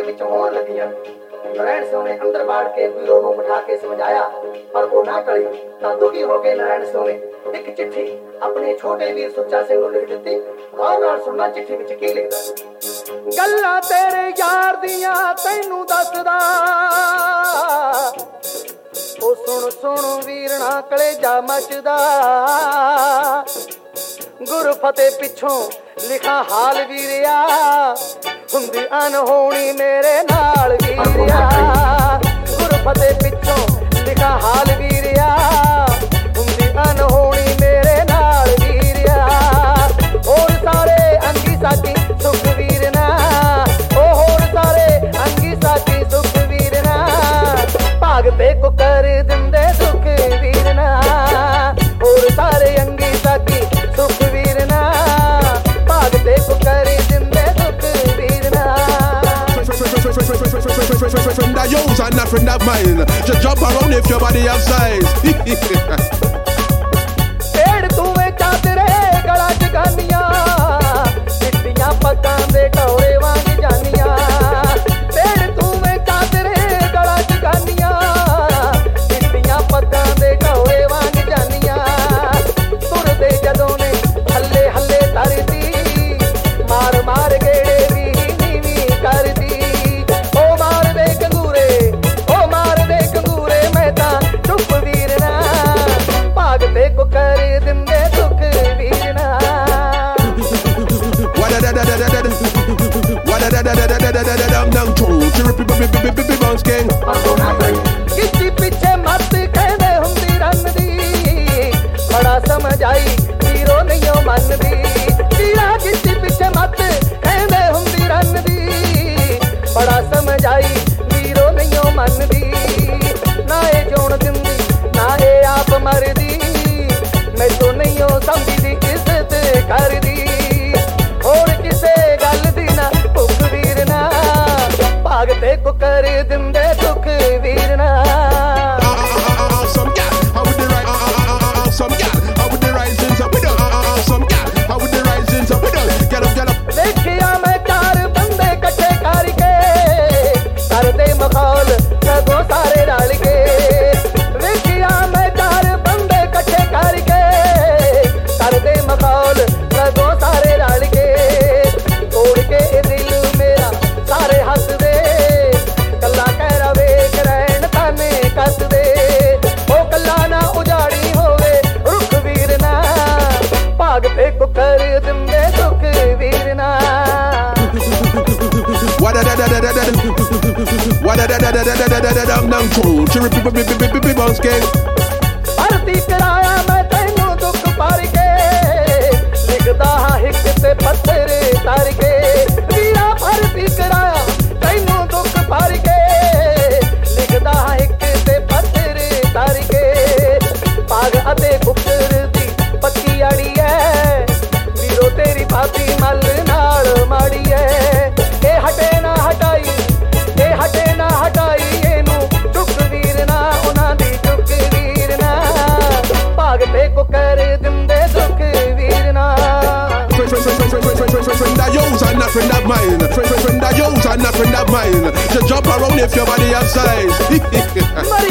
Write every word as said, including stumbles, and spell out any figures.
ਵਿੱਚ ਹੋਣ ਲੱਗੀਆਂ। ਨਰੈਣ ਸਿਉ ਨੇ ਅੰਦਰ ਬਾੜ ਕੇ ਵੀਰੋ ਨੂੰ ਬਿਠਾ ਕੇ ਸਮਝਾਇਆ, ਪਰ ਉਹ ਨਾ ਟਲੀ। ਤਾਂ ਦੁਖੀ ਹੋ ਕੇ ਨਰੈਣ ਸਿਉ ਨੇ ਇੱਕ ਚਿੱਠੀ ਆਪਣੇ ਛੋਟੇ ਵੀਰ ਸੁੱਚਾ ਸਿੰਘ ਨੂੰ ਲਿਖ ਦਿੱਤੀ। ਗੌਰ ਨਾਲ ਸੁਣਨਾ ਚਿੱਠੀ ਵਿੱਚ ਕੀ ਲਿਖਦਾ। ਗੱਲਾਂ ਤੇਰੇ ਯਾਰ ਦੀਆਂ ਤੈਨੂੰ ਦੱਸਦਾ, ਉਹ ਸੁਣ ਸੁਣ ਵੀਰਣਾ ਕਲੇਜਾ ਮੱਚਦਾ। ਗੁਰ ਫਤਿਹ ਪਿੱਛੋਂ ਲਿਖਾਂ ਹਾਲ ਵੀਰਿਆ, ਹੁੰਦੀ ਅਨਹੋਣੀ ਮੇਰੇ ਨਾਲ ਵੀਰਿਆ। ਗੁਰ ਫਤਿਹ ਪਿੱਛੋਂ ਲਿਖਾਂ ਹਾਲ ਵੀਰਿਆ, ਹੁੰਦੀ ਅਨਹੋਣੀ ਮੇਰੇ ਨਾਲ ਵੀਰਿਆ। ਹੋਰ ਸਾਰੇ ਅੰਗੀ ਸਾਕੀ ਸੁਖ ਵੀਰਨਾ, ਉਹ ਹੋਰ ਸਾਰੇ ਅੰਗੀ ਸਾਕੀ ਸੁਖ ਵੀਰਨਾ। ਭਾਗ ਤੇ ਕੋ ਕਰ ਦਿੰਦੇ ਸੁਖ ਵੀਰਨਾ, ਹੋਰ ਸਾਰੇ ਅੰਗੀ ਸਾਕੀ ਸੁਖ ਵੀਰਨਾ। ਭਾਗ ਤੇ ਕੋ ਕਰ ਦਿੰਦੇ ਸੁਖ ਵੀਰਨਾ। Friend of yours and not friend of mine. Just jump around if your body have size. ਢੇੜ ਤੂਵੇਂ ਚਾਦਰੇ ਗਲਾ ਜਗਾਨੀਆਂ, ਚਿੱਟੀਆਂ ਪੱਗਾਂ ਦੇ ਟੌਰੇ ਵਾਂਗ ਜਾਨੀਆਂ। ਢੇੜ ਤੂਵੇਂ ਚਾਦਰੇ ਗਲਾ ਜਗਾਨੀਆਂ, ਚਿੱਟੀਆਂ ਪੱਗਾਂ ਦੇ ਟੌਰੇ ਵਾਂਗ ਜਾਨੀਆਂ। ਤੁਰਦੇ ਜਦੋਂ ਨੇ ਹੱਲੇ ਹੱਲੇ ਧਰਦੀ, ਮਾਰ ਮਾਰ ਗੇੜੇ ਵੀ ਨੀਵੀਂ ਕਰਦੀ। ਉਹ ਮਾਰਦੇ ਕੰਗੂਰੇ, ਉਹ ਮਾਰਦੇ ਕੰਗੂਰੇ, ਮੈਂ ਤਾਂ ਚੁੱਪ ਵੀਰਨਾ। ਭਾਗ ਤੇ ਕੋ ਕਰ ਦਿੰਦੇ ਸੁਖ ਵੀਰਨਾ। What da da da da da da da. What da da da da da da da da da. Down true. Chirpy baby baby baby bounce king. ਕਿੱਚੀ ਪਿੱਛੇ ਮੱਤ ਕਹਿੰਦੇ ਹੁੰਦੀ ਰੰਨ ਦੀ, ਬੜਾ ਸਮਝ ਆਈ ਵੀਰੋ ਨਹੀਂਓ ਮੰਨਦੀ। ਵੀਰਾ ਕਿੱਚੀ ਪਿੱਛੇ ਮੱਤ ਕਹਿੰਦੇ ਹੁੰਦੀ ਰੰਨ ਦੀ, ਬੜਾ ਸਮਝ ਆਈ ਵੀਰੋ ਨਹੀਂਓ ਮੰਨਦੀ। ਨਾ ਇਹ ਜਿਉਣ ਦਿੰਦੀ, ਨਾ ਇਹ ਆਪ ਮਰਦੀ, ਮੈਥੋਂ ਨਹੀਂਓ ਸਮਝਦੀ ਇੱਜ਼ਤ ਕਰਦੀ। ਹੋਰ ਕਿਸੇ ਗੱਲ ਦੀ ਨਾ ਭੁੱਖ ਵੀਰਨਾ, ਭਾਗ ਤੇ ਕੋ ਕਰ ਦਿੰਦੇ ਸੁਖ ਵੀਰਨਾ। Some gal, how would the rise? Some gal, how would the rising up with us? Some gal, how would the rising up with us? Get up, get up. ਦੇਖਿਆ ਮੈਂ ਚਾਰ ਬੰਦੇ ਇਕੱਠੇ ਕਰਕੇ, ਕਰਦੇ ਮਖੌਲ ਸਗੋਂ ਸਾਰੇ ਰਲ ਕੇ। ਵੇਖਿਆ ਮੈਂ ਚਾਰ ਬੰਦੇ ਇਕੱਠੇ ਕਰਕੇ, ਕਰਦੇ ਮਖੌਲ ਸਗੋਂ ਸਾਰੇ ਰਲ ਕੇ। ਤੋੜ ਕੇ ਇਹ ਦਿਲ ਮੇਰਾ ਸਾਰੇ ਹੱਸਦੇ, ਕੱਲਾ ਕਹਿਰਾ ਵੇਖ ਰਹਿਣ ਤਾਨੇ ਕੱਸਦੇ। ਉਹ ਕੱਲਾ ਨਾ ਉਜਾੜੀ ਹੋਵੇ ਰੁੱਖ ਵੀਰਨਾ, ਭਾਗ ਤੇ ਕੋ ਕਰ ਦਿੰਦੇ ਸੁਖ ਵੀਰਨਾ। What da da da da da da. What da da da da da da da da da. Down true. Chirpy baby baby baby bounce king. ਭਰਤੀ ਕਰਾਇਆ ਮੈਂ ਤੈਨੂੰ ਦੁੱਖ ਭਰ ਕੇ, ਲਿਖਦਾ ਹਾਂ ਹਿੱਕ ਤੇ ਪੱਥਰ ਧਰ ਕੇ। ਵੀਰਾ ਭਰਤੀ ਕਰਾਇਆ ਤੈਨੂੰ ਦੁੱਖ ਭਰ ਕੇ, ਲਿਖਦਾ ਹਾਂ ਹਿੱਕ ਤੇ ਪੱਥਰ ਧਰ ਕੇ। ਭਾਗ ਅਤੇ ਬੁੱਕਰ ਦੀ ਪੱਕੀ ਆੜੀ ਐ, ਵੀਰੋ ਤੇਰੀ ਭਾਬੀ ਮੱਲ ਨਾਲ ਮਾੜੀ ਐ। ਇਹ ਹਟੇ ਨਾ ਹਟਾਈ, ਇਹ ਹਟੇ ਨਾ ਹਟਾਈ, ਇਹਨੂੰ ਚੁੱਕ ਵੀਰਨਾ, ਉਹਨਾਂ ਦੀ ਚੁੱਕ ਵੀਰਨਾ। ਭਾਗ ਤੇ ਕੋ ਕਰ ਦਿੰਦੇ ਸੁਖ ਵੀਰਨਾ। Friend of yours and not friend of mine. Friend of yours and not friend of mine. Just jump around if your body have size.